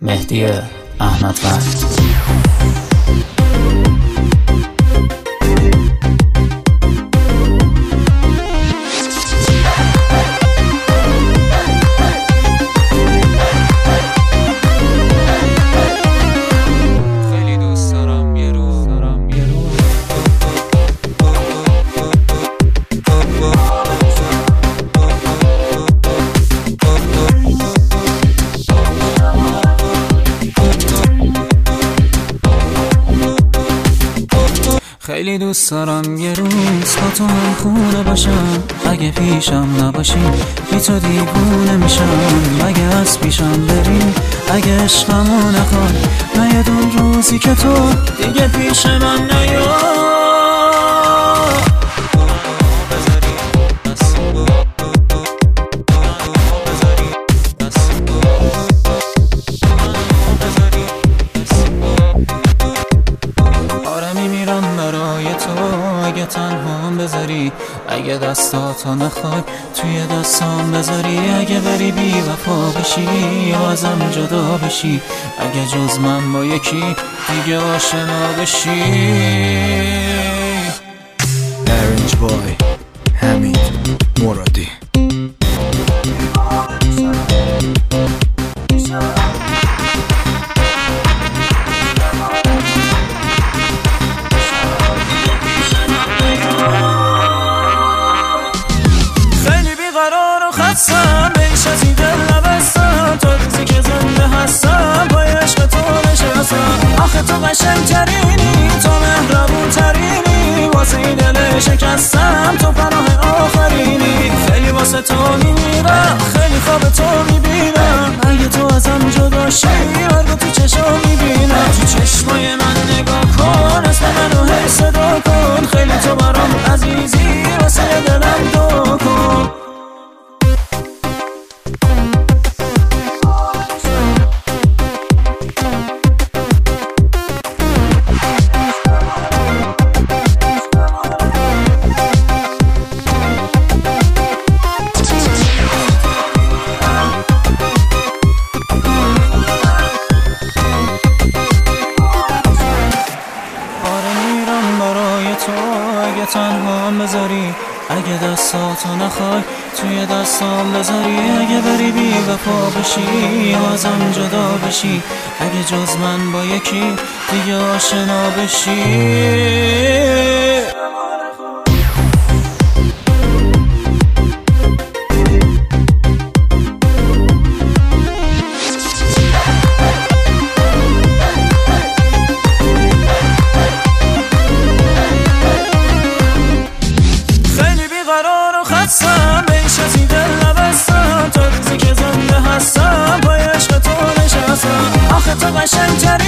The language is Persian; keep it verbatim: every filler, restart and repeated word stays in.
مهدی احمدوند. خیلی دوست دارم یه روز با تو هم خونه باشم، اگه پیشم نباشی بی تو دیوونه میشم. اگه از پیشم بری، اگه عشقمو نخوای، نیاد اون روزی که تو دیگه پیش من نیای. اگه تنهام بذاری، اگه دستاتو نخوای توی دستام بذاری، اگه بری بی وفا بشی و ازم جدا بشی، اگه جز من با یکی دیگه آشنا بشی. ارنج بای حمید مرادی. بیش از این دل نبستم، تا روزی که زنده هستم با عشق تو نشستم. آخه تو قشنگ ترینی، تو مهربون ترینی، واسه این دل شکستم تو پناه آخرینی. خیلی واسه تو میمیرم، خیلی خواب تو میبینم، اگه تو ازم جدا شی مرگو تو چشم میبینم. تو چشمای من نگاه کن، اسم منو هی صدا کن، خیلی تو برام عزیزی، واسه دلم دو کن. اگه تنهام بذاری، اگه دستاتو نخوای توی دستام بذاری، اگه بری بی وفا بشی و ازم جدا بشی، اگه جز من با یکی دیگه آشنا بشی. بیش از این دل نبستم، تا روزی که زنده هستم با عشق تو نشستم. آخه تو قشنگ